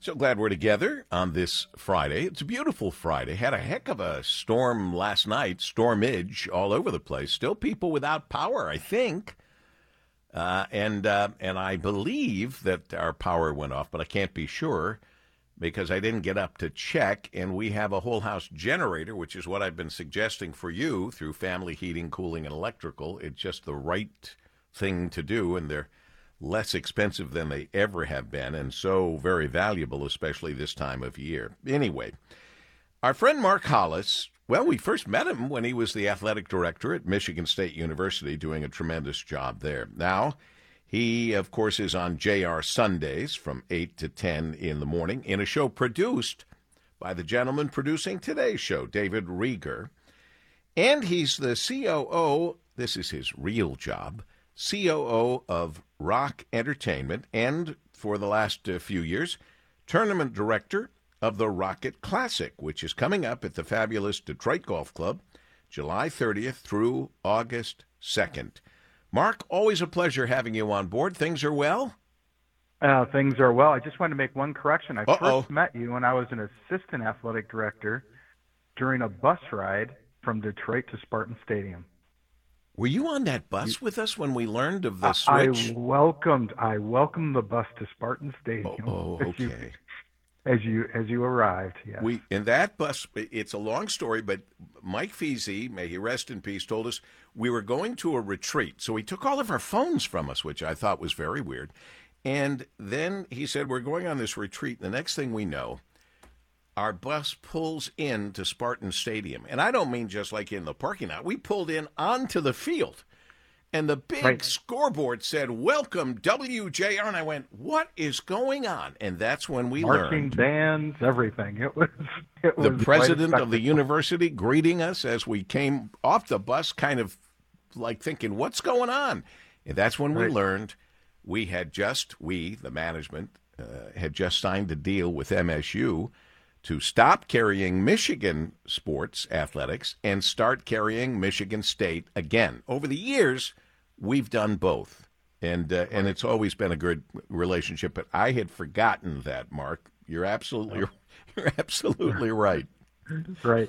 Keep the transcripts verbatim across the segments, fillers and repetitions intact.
So glad we're together on this Friday. It's a beautiful Friday. Had a heck of a storm last night, stormage all over the place. Still people without power, I think. Uh, and uh, and I believe that our power went off, but I can't be sure because I didn't get up to check. And we have a whole house generator, which is what I've been suggesting for you through Family Heating, Cooling, and Electrical. It's just the right thing to do, and they're less expensive than they ever have been, and so very valuable, especially this time of year. Anyway, our friend Mark Hollis, well, we first met him when he was the athletic director at Michigan State University, doing a tremendous job there. Now, he, of course, is on J R Sundays from eight to ten in the morning in a show produced by the gentleman producing today's show, David Rieger. And he's the C O O, this is his real job, C O O of Rock Entertainment, and for the last uh, few years, tournament director of the Rocket Classic, which is coming up at the fabulous Detroit Golf Club, July thirtieth through August second. Mark, always a pleasure having you on board. Things are well? Uh, things are well. I just wanted to make one correction. I Uh-oh. first met you when I was an assistant athletic director during a bus ride from Detroit to Spartan Stadium. Were you on that bus with us when we learned of the I, switch? I welcomed I welcomed the bus to Spartan Stadium. Oh, oh okay. As you, as you as you arrived, yes. We in that bus. It's a long story, but Mike Feasy, may he rest in peace, told us we were going to a retreat. So he took all of our phones from us, which I thought was very weird. And then he said, we're going on this retreat. The next thing we know, our bus pulls into Spartan Stadium. And I don't mean just like in the parking lot. We pulled in onto the field. And the big right. scoreboard said, welcome, W J R. And I went, what is going on? And that's when we Marching learned. bands, everything. It was, it was The president of the university greeting us as we came off the bus, kind of like thinking, what's going on? And that's when we right. learned we had just, we, the management, uh, had just signed a deal with M S U to stop carrying Michigan sports athletics and start carrying Michigan State again. Over the years, we've done both, and uh, and it's always been a good relationship. But I had forgotten that, Mark. You're absolutely you're absolutely right. Right.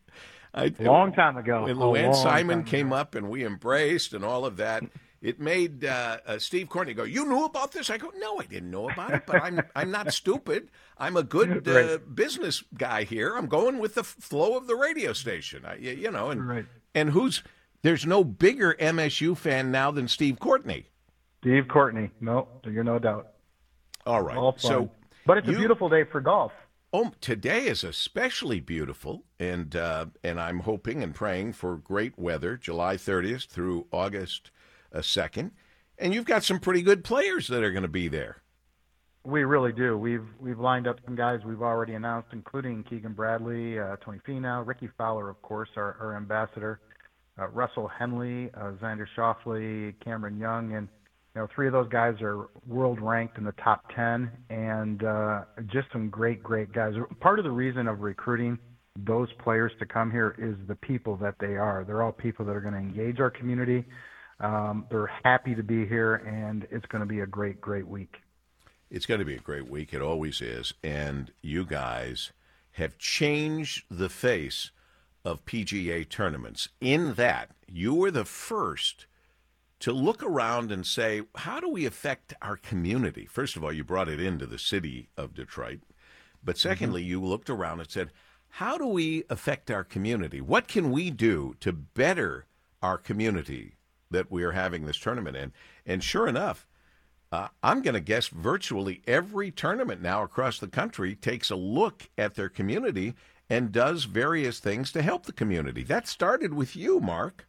I, a long time ago. When A Luann long Simon time came ago. up and we embraced and all of that, it made uh, uh, Steve Courtney go, you knew about this? I go, no, I didn't know about it, but I'm I'm not stupid. I'm a good uh, Right. business guy here. I'm going with the f- flow of the radio station, I, you know. And Right. and who's there's no bigger M S U fan now than Steve Courtney. Steve Courtney. No, you're no doubt. All right. All fun. So, but it's you, a beautiful day for golf. Oh, today is especially beautiful, and uh, and I'm hoping and praying for great weather, July thirtieth through August second. And you've got some pretty good players that are going to be there. We really do. We've we've lined up some guys we've already announced, including Keegan Bradley, uh, Tony Finau, Ricky Fowler, of course, our, our ambassador, uh, Russell Henley, uh, Xander Schauffele, Cameron Young, and you know three of those guys are world ranked in the top ten, and uh, just some great, great guys. Part of the reason of recruiting those players to come here is the people that they are. They're all people that are going to engage our community. Um, they're happy to be here, and it's going to be a great, great week. It's going to be a great week. It always is. And you guys have changed the face of P G A tournaments in that you were the first to look around and say, how do we affect our community? First of all, you brought it into the city of Detroit. But secondly, mm-hmm. you looked around and said, how do we affect our community? What can we do to better our community that we are having this tournament in? And sure enough, uh, I'm going to guess virtually every tournament now across the country takes a look at their community and does various things to help the community. That started with you, Mark.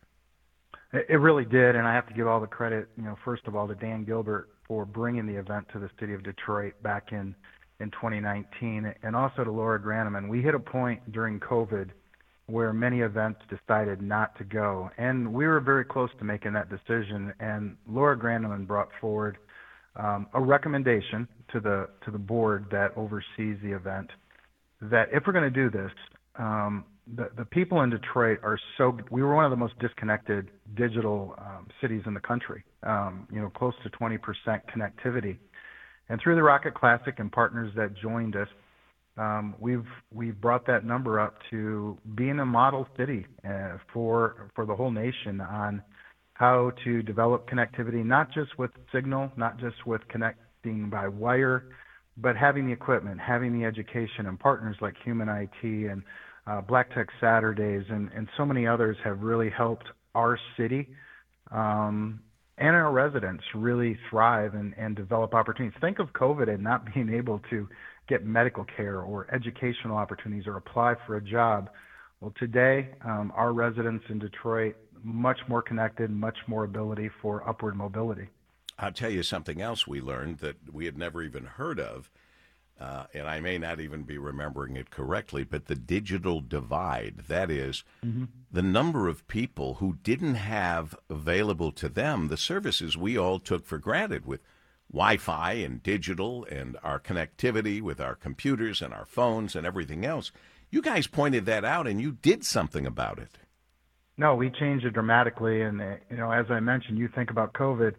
It really did, and I have to give all the credit, you know, first of all, to Dan Gilbert for bringing the event to the city of Detroit back in, in twenty nineteen, and also to Laura Graneman. We hit a point during COVID where many events decided not to go, and we were very close to making that decision, and Laura Graneman brought forward um, a recommendation to the to the board that oversees the event that if we're going to do this, um, the, the people in Detroit are so, we were one of the most disconnected digital um, cities in the country, um, you know, close to twenty percent connectivity. And through the Rocket Classic and partners that joined us, um, we've we've brought that number up to being a model city uh, for for the whole nation on how to develop connectivity, not just with signal, not just with connecting by wire, but having the equipment, having the education, and partners like Human I T and uh, Black Tech Saturdays and, and so many others have really helped our city um, and our residents really thrive and, and develop opportunities. Think of COVID and not being able to get medical care or educational opportunities or apply for a job. Well, today, um, our residents in Detroit, much more connected, much more ability for upward mobility. I'll tell you something else we learned that we had never even heard of, uh, and I may not even be remembering it correctly, but the digital divide. That is, mm-hmm. the number of people who didn't have available to them the services we all took for granted with Wi-Fi and digital and our connectivity with our computers and our phones and everything else. You guys pointed that out, and you did something about it. No, we changed it dramatically, and, you know, as I mentioned, you think about COVID,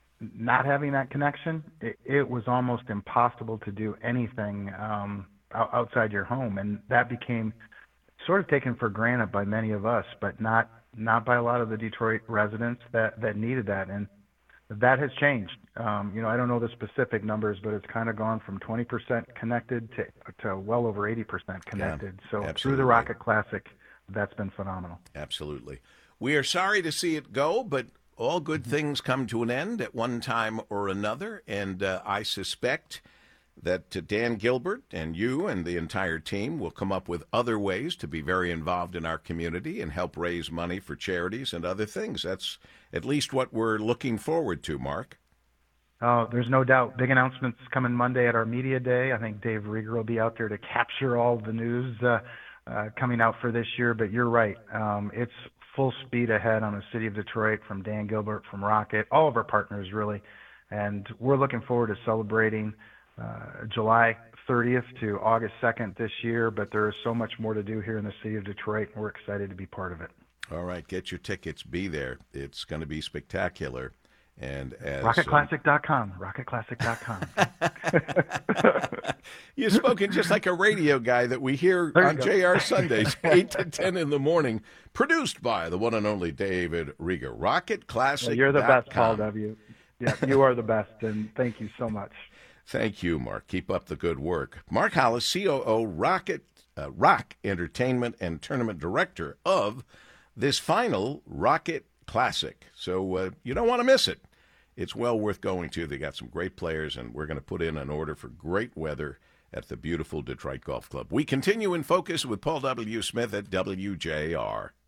not having that connection, it, it was almost impossible to do anything um, outside your home, and that became sort of taken for granted by many of us, but not not by a lot of the Detroit residents that, that needed that, and that has changed. Um, you know, I don't know the specific numbers, but it's kind of gone from twenty percent connected to to well over eighty percent connected. Yeah, so absolutely. Through the Rocket Classic, that's been phenomenal. Absolutely. We are sorry to see it go, but all good things come to an end at one time or another, and uh, I suspect that uh, Dan Gilbert and you and the entire team will come up with other ways to be very involved in our community and help raise money for charities and other things. That's at least what we're looking forward to, Mark. Oh, there's no doubt. Big announcements coming Monday at our media day. I think Dave Rieger will be out there to capture all the news uh, uh, coming out for this year, but you're right. Um, it's full speed ahead on the city of Detroit from Dan Gilbert, from Rocket, all of our partners really. And we're looking forward to celebrating uh, July thirtieth to August second this year, but there is so much more to do here in the city of Detroit, and we're excited to be part of it. All right, get your tickets, be there. It's going to be spectacular. And as rocket classic dot com, rocket classic dot com. You've spoken just like a radio guy that we hear on J R Sundays, eight to ten in the morning, produced by the one and only David Rieger. rocket classic dot com. Well, you're the best, Paul W. Yeah, you are the best, and thank you so much. Thank you, Mark. Keep up the good work. Mark Hollis, C O O, Rocket uh, Rock Entertainment and Tournament Director of this final Rocket Classic. So uh, you don't want to miss it. It's well worth going to. They got some great players, and we're going to put in an order for great weather at the beautiful Detroit Golf Club. We continue in focus with Paul W. Smith at W J R.